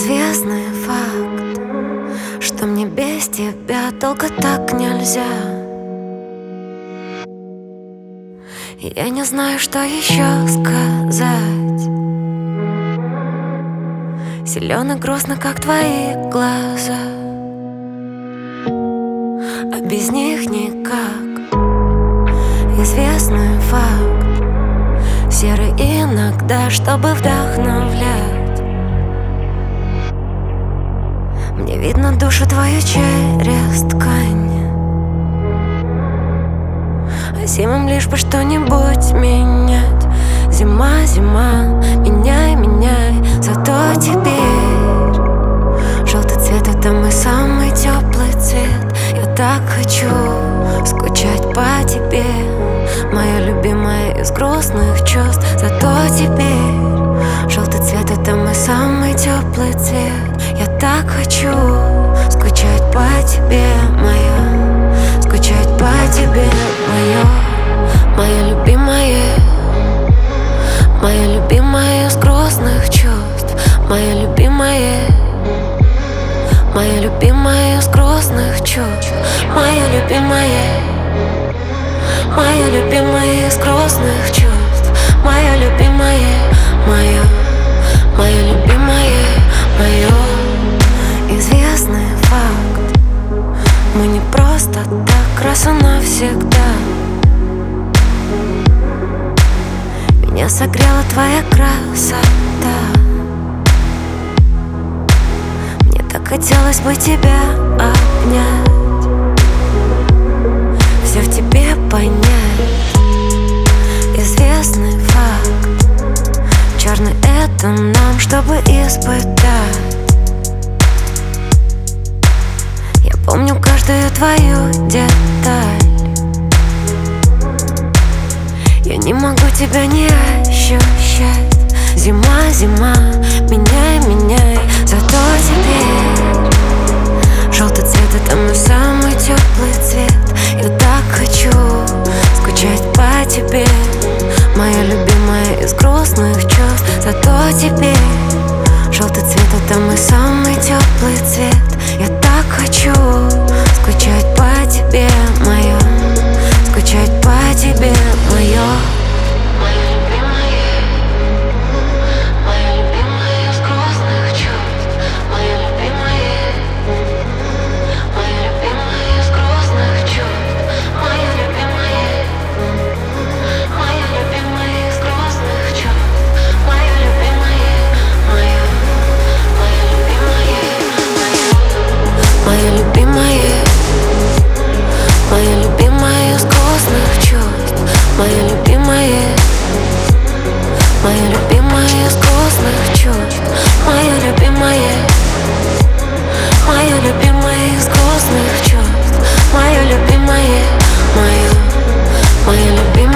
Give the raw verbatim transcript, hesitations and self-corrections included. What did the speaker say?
Известный факт, что мне без тебя долго так нельзя. И я не знаю, что еще сказать. Силен и грустно, как твои глаза, а без них никак. Известный факт, серый иногда, чтобы вдохновлять. Мне видно душу твою через ткань, а зимам лишь бы что-нибудь менять. Зима, зима, меняй, меняй. Зато теперь желтый цвет — это мой самый теплый цвет. Я так хочу скучать по тебе, моя любимая из грустных чувств. Зато теперь желтый цвет — это мой самый теплый цвет. Я так хочу скучать по тебе, моя, скучать по тебе, моя, моя любимая, моя любимая из грустных чувств, моя любимая, моя любимая из грустных чувств, моя любимая, моя любимая из грустных чувств, моя любимая, моя, моя любимая, моя. Известный факт, мы не просто так, раз и навсегда. Меня согрела твоя красота. Мне так хотелось бы тебя обнять, все в тебе понять. Известный факт, черный — это нам, чтобы испытать. Я помню каждую твою деталь. Я не могу тебя не ощущать. Зима, зима, меняй, меняй. Зато теперь желтый цвет — это мой самый теплый цвет. Я так хочу скучать по тебе, моя любимая из грустных чувств. Зато теперь желтый цвет — это мой самый теплый цвет. Я так хочу скучать по тебе, моя, скучать по тебе, моя. Моя любимая, моя любимая из грустных чувств, моя любимая, моя любимая из грустных чувств, моя любимая, моя любимая из грустных чувств, моя любимая, моя, моя любимая.